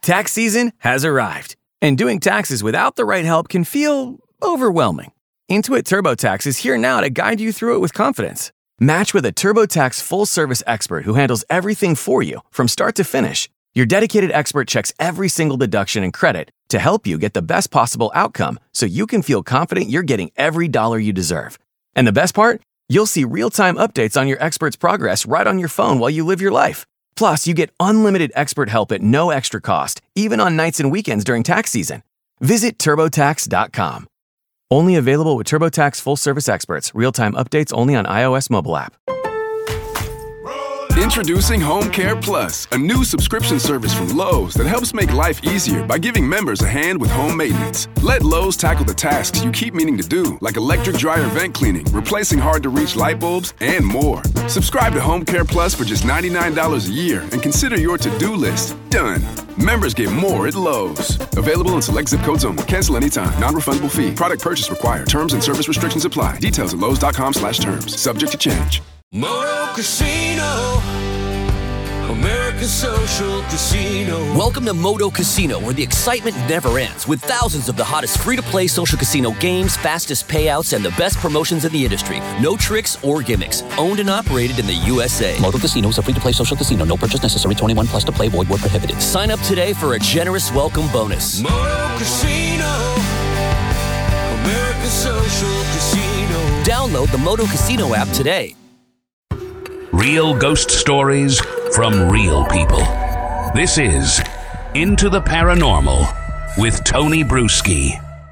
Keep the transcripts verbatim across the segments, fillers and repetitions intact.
Tax season has arrived, and doing taxes without the right help can feel overwhelming. Intuit TurboTax is here now to guide you through it with confidence. Match with a TurboTax full-service expert who handles everything for you from start to finish. Your dedicated expert checks every single deduction and credit to help you get the best possible outcome so you can feel confident you're getting every dollar you deserve. And the best part? You'll see real-time updates on your expert's progress right on your phone while you live your life. Plus, you get unlimited expert help at no extra cost, even on nights and weekends during tax season. Visit TurboTax dot com. Only available with TurboTax full-service experts. Real-time updates only on iOS mobile app. Introducing Home Care Plus, a new subscription service from Lowe's that helps make life easier by giving members a hand with home maintenance. Let Lowe's tackle the tasks you keep meaning to do, like electric dryer vent cleaning, replacing hard-to-reach light bulbs, and more. Subscribe to Home Care Plus for just ninety-nine dollars a year and consider your to-do list done. Members get more at Lowe's. Available in select zip codes only. Cancel anytime. Non-refundable fee. Product purchase required. Terms and service restrictions apply. Details at lowes.com slash terms. Subject to change. Moto Casino, America's social casino. Welcome to Moto Casino, where the excitement never ends, with thousands of the hottest free-to-play social casino games, fastest payouts, and the best promotions in the industry. No tricks or gimmicks. Owned and operated in the U S A. Moto Casino is a free-to-play social casino. No purchase necessary. twenty-one plus to play. Void where prohibited. Sign up today for a generous welcome bonus. Moto Casino, America's social casino. Download the Moto Casino app today. Real ghost stories from real people. This is Into the Paranormal with Tony Bruschi.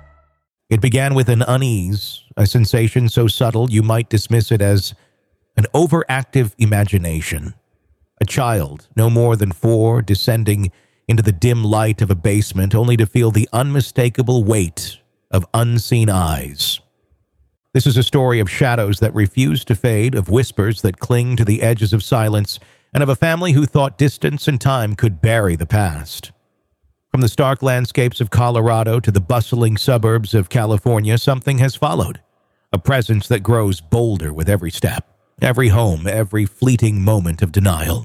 It began with an unease, a sensation so subtle you might dismiss it as an overactive imagination. A child, no more than four, descending into the dim light of a basement only to feel the unmistakable weight of unseen eyes. This is a story of shadows that refuse to fade, of whispers that cling to the edges of silence, and of a family who thought distance and time could bury the past. From the stark landscapes of Colorado to the bustling suburbs of California, something has followed. A presence that grows bolder with every step, every home, every fleeting moment of denial.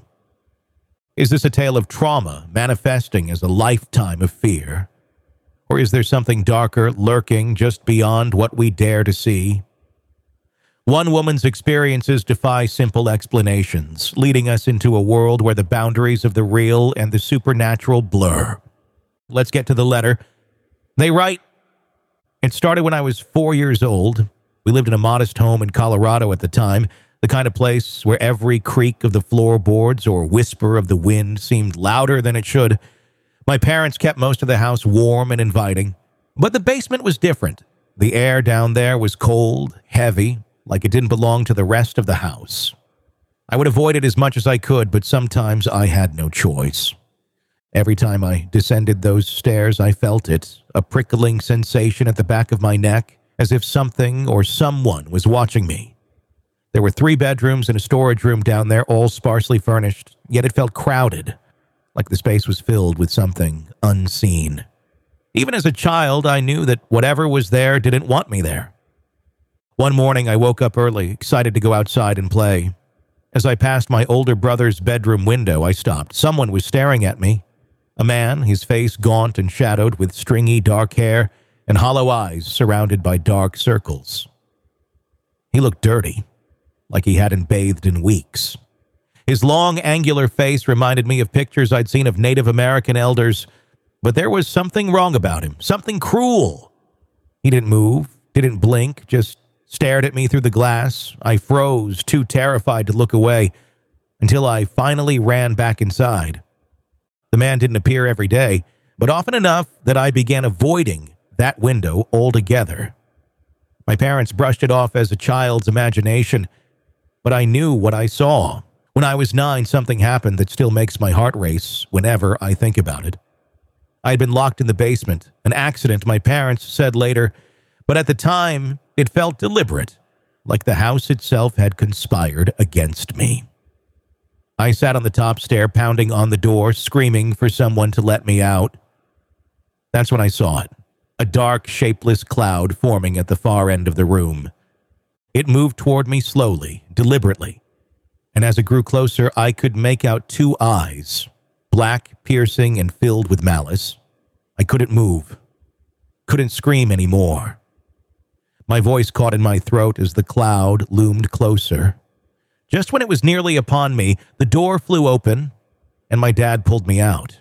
Is this a tale of trauma manifesting as a lifetime of fear? Or is there something darker lurking just beyond what we dare to see? One woman's experiences defy simple explanations, leading us into a world where the boundaries of the real and the supernatural blur. Let's get to the letter. They write, "It started when I was four years old. We lived in a modest home in Colorado at the time, the kind of place where every creak of the floorboards or whisper of the wind seemed louder than it should. My parents kept most of the house warm and inviting, but the basement was different. The air down there was cold, heavy, like it didn't belong to the rest of the house. I would avoid it as much as I could, but sometimes I had no choice. Every time I descended those stairs, I felt it, a prickling sensation at the back of my neck, as if something or someone was watching me. There were three bedrooms and a storage room down there, all sparsely furnished, yet it felt crowded, like the space was filled with something unseen. Even as a child, I knew that whatever was there didn't want me there. One morning, I woke up early, excited to go outside and play. As I passed my older brother's bedroom window, I stopped. Someone was staring at me. A man, his face gaunt and shadowed with stringy dark hair and hollow eyes surrounded by dark circles. He looked dirty, like he hadn't bathed in weeks. His long, angular face reminded me of pictures I'd seen of Native American elders, but there was something wrong about him, something cruel. He didn't move, didn't blink, just stared at me through the glass. I froze, too terrified to look away, until I finally ran back inside. The man didn't appear every day, but often enough that I began avoiding that window altogether. My parents brushed it off as a child's imagination, but I knew what I saw. When I was nine, something happened that still makes my heart race whenever I think about it. I had been locked in the basement, an accident, my parents said later, but at the time, it felt deliberate, like the house itself had conspired against me. I sat on the top stair, pounding on the door, screaming for someone to let me out. That's when I saw it, a dark, shapeless cloud forming at the far end of the room. It moved toward me slowly, deliberately, and as it grew closer, I could make out two eyes, black, piercing, and filled with malice. I couldn't move, couldn't scream anymore. My voice caught in my throat as the cloud loomed closer. Just when it was nearly upon me, the door flew open, and my dad pulled me out.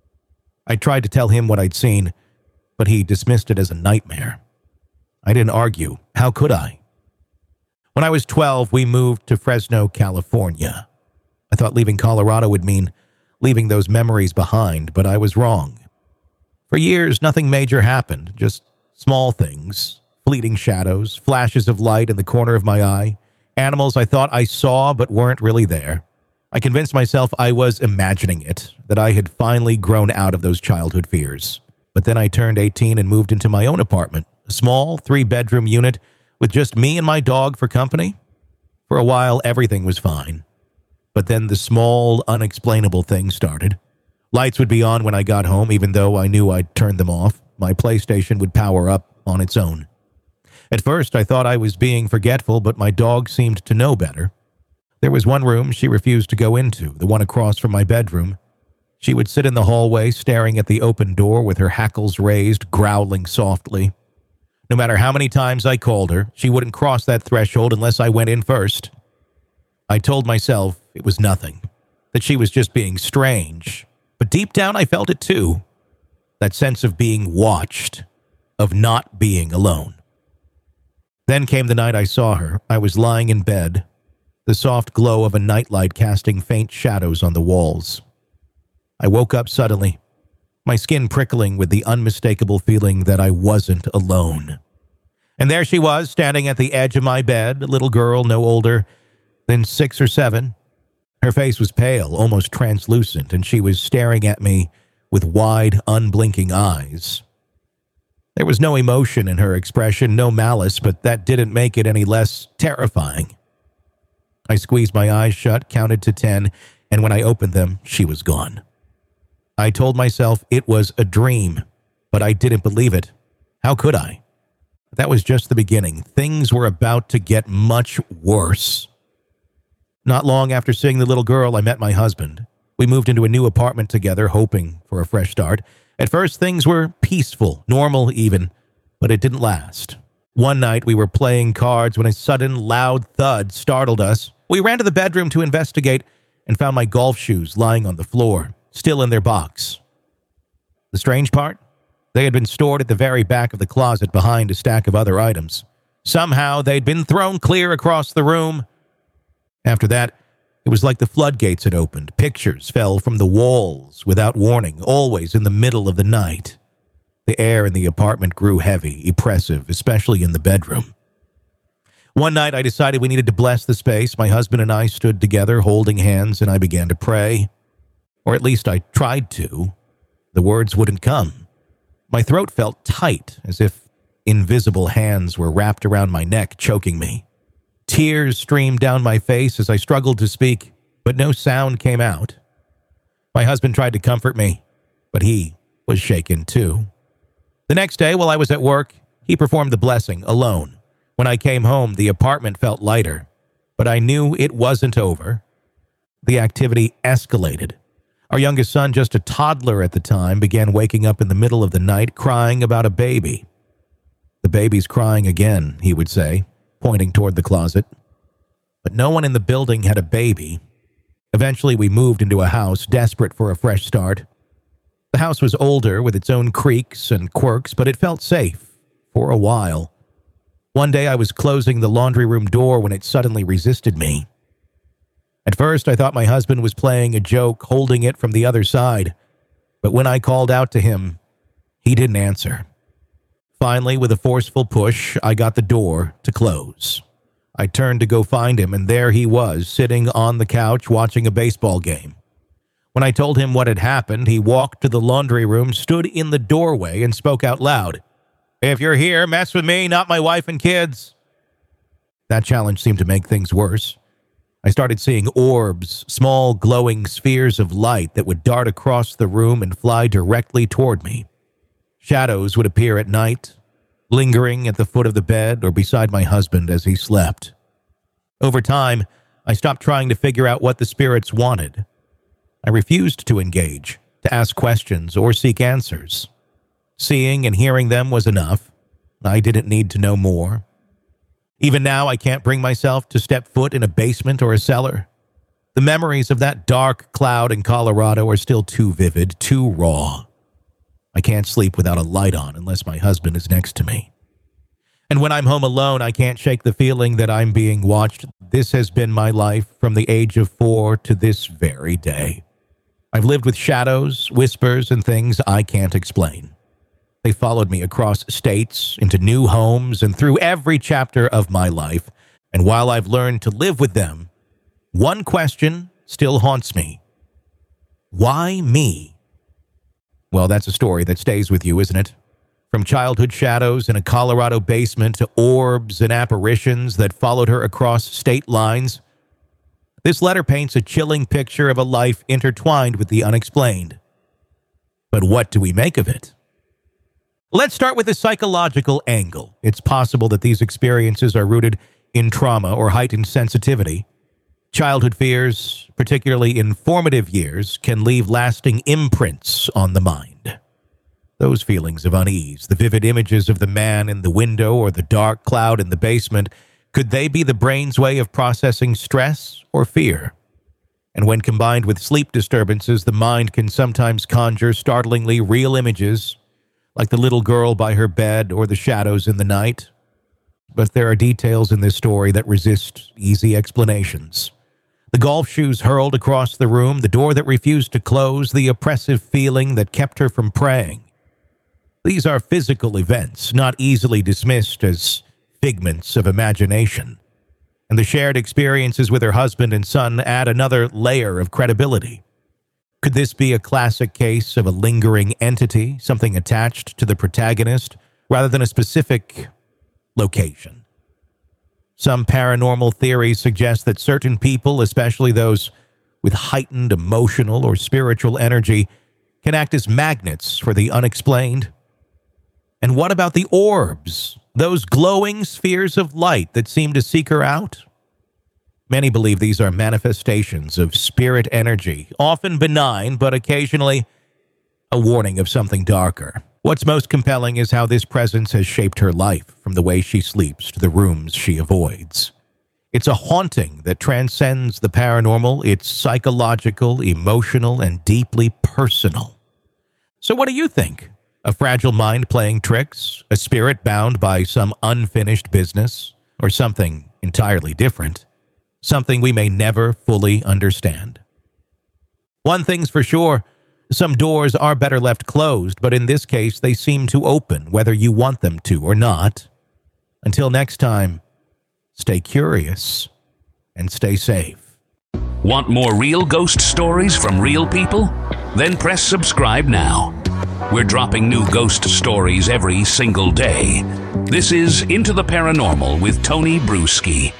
I tried to tell him what I'd seen, but he dismissed it as a nightmare. I didn't argue. How could I? When I was twelve, we moved to Fresno, California. I thought leaving Colorado would mean leaving those memories behind, but I was wrong. For years, nothing major happened, just small things, fleeting shadows, flashes of light in the corner of my eye, animals I thought I saw but weren't really there. I convinced myself I was imagining it, that I had finally grown out of those childhood fears. But then I turned eighteen and moved into my own apartment, a small three-bedroom unit with just me and my dog for company. For a while, everything was fine. But then the small, unexplainable things started. Lights would be on when I got home, even though I knew I'd turned them off. My PlayStation would power up on its own. At first, I thought I was being forgetful, but my dog seemed to know better. There was one room she refused to go into, the one across from my bedroom. She would sit in the hallway, staring at the open door with her hackles raised, growling softly. No matter how many times I called her, she wouldn't cross that threshold unless I went in first. I told myself it was nothing, that she was just being strange. But deep down, I felt it too. That sense of being watched, of not being alone. Then came the night I saw her. I was lying in bed, the soft glow of a nightlight casting faint shadows on the walls. I woke up suddenly, my skin prickling with the unmistakable feeling that I wasn't alone. And there she was, standing at the edge of my bed, a little girl no older than six or seven. Her face was pale, almost translucent, and she was staring at me with wide, unblinking eyes. There was no emotion in her expression, no malice, but that didn't make it any less terrifying. I squeezed my eyes shut, counted to ten, and when I opened them, she was gone. I told myself it was a dream, but I didn't believe it. How could I? That was just the beginning. Things were about to get much worse. Not long after seeing the little girl, I met my husband. We moved into a new apartment together, hoping for a fresh start. At first, things were peaceful, normal even, but it didn't last. One night, we were playing cards when a sudden, loud thud startled us. We ran to the bedroom to investigate and found my golf shoes lying on the floor, still in their box. The strange part? They had been stored at the very back of the closet behind a stack of other items. Somehow, they'd been thrown clear across the room. After that, it was like the floodgates had opened. Pictures fell from the walls without warning, always in the middle of the night. The air in the apartment grew heavy, oppressive, especially in the bedroom. One night, I decided we needed to bless the space. My husband and I stood together, holding hands, and I began to pray. Or at least I tried to. The words wouldn't come. My throat felt tight, as if invisible hands were wrapped around my neck, choking me. Tears streamed down my face as I struggled to speak, but no sound came out. My husband tried to comfort me, but he was shaken too. The next day, while I was at work, he performed the blessing alone. When I came home, the apartment felt lighter, but I knew it wasn't over. The activity escalated. Our youngest son, just a toddler at the time, began waking up in the middle of the night crying about a baby. "The baby's crying again," he would say, pointing toward the closet. But no one in the building had a baby. Eventually, we moved into a house, desperate for a fresh start. The house was older, with its own creaks and quirks, but it felt safe for a while. One day, I was closing the laundry room door when it suddenly resisted me. At first, I thought my husband was playing a joke, holding it from the other side. But when I called out to him, he didn't answer. Finally, with a forceful push, I got the door to close. I turned to go find him, and there he was, sitting on the couch watching a baseball game. When I told him what had happened, he walked to the laundry room, stood in the doorway, and spoke out loud. "If you're here, mess with me, not my wife and kids." That challenge seemed to make things worse. I started seeing orbs, small glowing spheres of light that would dart across the room and fly directly toward me. Shadows would appear at night, lingering at the foot of the bed or beside my husband as he slept. Over time, I stopped trying to figure out what the spirits wanted. I refused to engage, to ask questions or seek answers. Seeing and hearing them was enough. I didn't need to know more. Even now, I can't bring myself to step foot in a basement or a cellar. The memories of that dark cloud in Colorado are still too vivid, too raw. I can't sleep without a light on unless my husband is next to me. And when I'm home alone, I can't shake the feeling that I'm being watched. This has been my life from the age of four to this very day. I've lived with shadows, whispers, and things I can't explain. They followed me across states, into new homes, and through every chapter of my life. And while I've learned to live with them, one question still haunts me. Why me? Well, that's a story that stays with you, isn't it? From childhood shadows in a Colorado basement to orbs and apparitions that followed her across state lines, this letter paints a chilling picture of a life intertwined with the unexplained. But what do we make of it? Let's start with the psychological angle. It's possible that these experiences are rooted in trauma or heightened sensitivity. Childhood fears, particularly in formative years, can leave lasting imprints on the mind. Those feelings of unease, the vivid images of the man in the window or the dark cloud in the basement, could they be the brain's way of processing stress or fear? And when combined with sleep disturbances, the mind can sometimes conjure startlingly real images, like the little girl by her bed or the shadows in the night. But there are details in this story that resist easy explanations. The golf shoes hurled across the room, the door that refused to close, the oppressive feeling that kept her from praying. These are physical events, not easily dismissed as figments of imagination. And the shared experiences with her husband and son add another layer of credibility. Could this be a classic case of a lingering entity, something attached to the protagonist, rather than a specific location? Some paranormal theories suggest that certain people, especially those with heightened emotional or spiritual energy, can act as magnets for the unexplained. And what about the orbs, those glowing spheres of light that seem to seek her out? Many believe these are manifestations of spirit energy, often benign, but occasionally a warning of something darker. What's most compelling is how this presence has shaped her life, from the way she sleeps to the rooms she avoids. It's a haunting that transcends the paranormal. It's psychological, emotional, and deeply personal. So what do you think? A fragile mind playing tricks? A spirit bound by some unfinished business? Or something entirely different? Something we may never fully understand. One thing's for sure, some doors are better left closed, but in this case, they seem to open whether you want them to or not. Until next time, stay curious and stay safe. Want more real ghost stories from real people? Then press subscribe now. We're dropping new ghost stories every single day. This is Into the Paranormal with Tony Bruschi.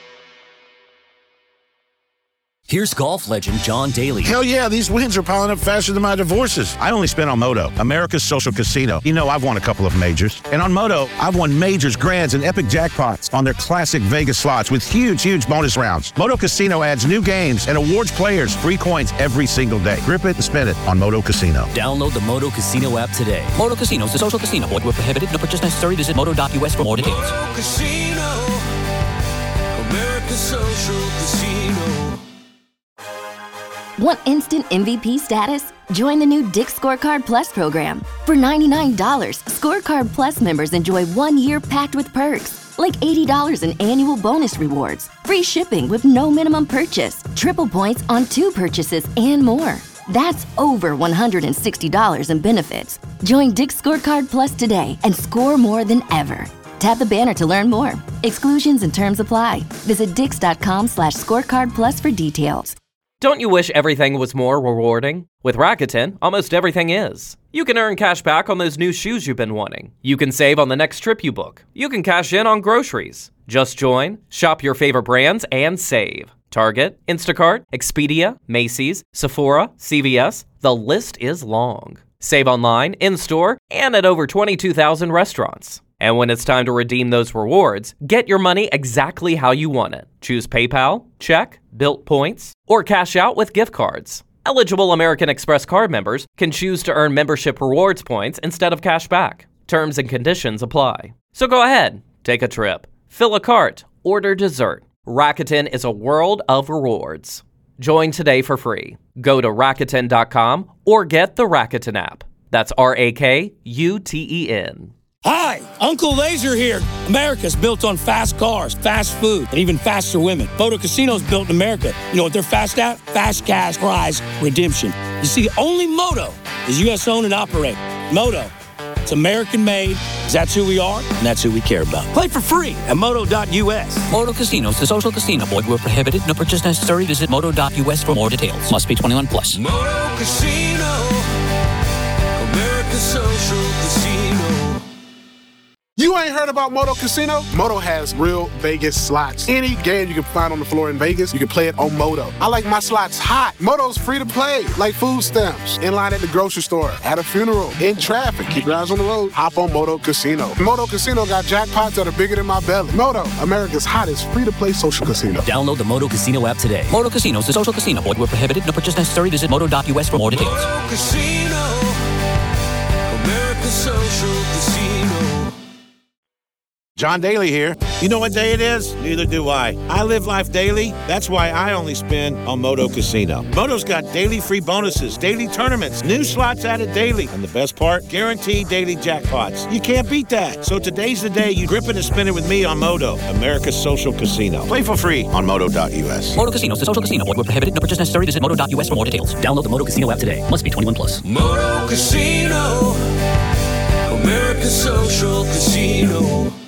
Here's golf legend John Daly. Hell yeah, these wins are piling up faster than my divorces. I only spent on Moto, America's social casino. You know, I've won a couple of majors. And on Moto, I've won majors, grands, and epic jackpots on their classic Vegas slots with huge, huge bonus rounds. Moto Casino adds new games and awards players free coins every single day. Grip it and spend it on Moto Casino. Download the Moto Casino app today. Moto Casino is a social casino. Void where prohibited. No purchase necessary. Visit moto dot u s for more details. Moto Casino, America's social casino. Want instant M V P status? Join the new Dick's Scorecard Plus program. For ninety-nine dollars, Scorecard Plus members enjoy one year packed with perks, like eighty dollars in annual bonus rewards, free shipping with no minimum purchase, triple points on two purchases, and more. That's over one hundred sixty dollars in benefits. Join Dick's Scorecard Plus today and score more than ever. Tap the banner to learn more. Exclusions and terms apply. Visit dix.com slash scorecard plus for details. Don't you wish everything was more rewarding? With Rakuten, almost everything is. You can earn cash back on those new shoes you've been wanting. You can save on the next trip you book. You can cash in on groceries. Just join, shop your favorite brands, and save. Target, Instacart, Expedia, Macy's, Sephora, C V S. The list is long. Save online, in-store, and at over twenty-two thousand restaurants. And when it's time to redeem those rewards, get your money exactly how you want it. Choose PayPal, check, Built Points, or cash out with gift cards. Eligible American Express card members can choose to earn membership rewards points instead of cash back. Terms and conditions apply. So go ahead, take a trip, fill a cart, order dessert. Rakuten is a world of rewards. Join today for free. Go to Rakuten dot com or get the Rakuten app. That's R A K U T E N. Hi, Uncle Laser here. America's built on fast cars, fast food, and even faster women. Moto Casino's built in America. You know what they're fast at? Fast cash prize redemption. You see, the only Moto is U S owned and operated. Moto, it's American made. That's who we are, and that's who we care about. Play for free at moto dot U S. Moto Casinos, the social casino. Void where prohibited. No purchase necessary. Visit moto dot U S for more details. Must be twenty-one plus. Moto Casino, America's social casino. You ain't heard about Moto Casino? Moto has real Vegas slots. Any game you can find on the floor in Vegas, you can play it on Moto. I like my slots hot. Moto's free to play, like food stamps, in line at the grocery store, at a funeral, in traffic. Keep your eyes on the road. Hop on Moto Casino. Moto Casino got jackpots that are bigger than my belly. Moto, America's hottest free-to-play social casino. Download the Moto Casino app today. Moto Casinos, the social casino. Void where prohibited. No purchase necessary. Visit moto dot U S for more details. Moto Casino, America's social casino. John Daly here. You know what day it is? Neither do I. I live life daily. That's why I only spin on Moto Casino. Moto's got daily free bonuses, daily tournaments, new slots added daily, and the best part, guaranteed daily jackpots. You can't beat that. So today's the day you grip it and spin it with me on Moto, America's social casino. Play for free on moto dot U S. Moto Casinos, the social casino. Void where prohibited. No purchase necessary. Visit moto dot U S for more details. Download the Moto Casino app today. Must be twenty-one plus. Moto Casino, America's social casino.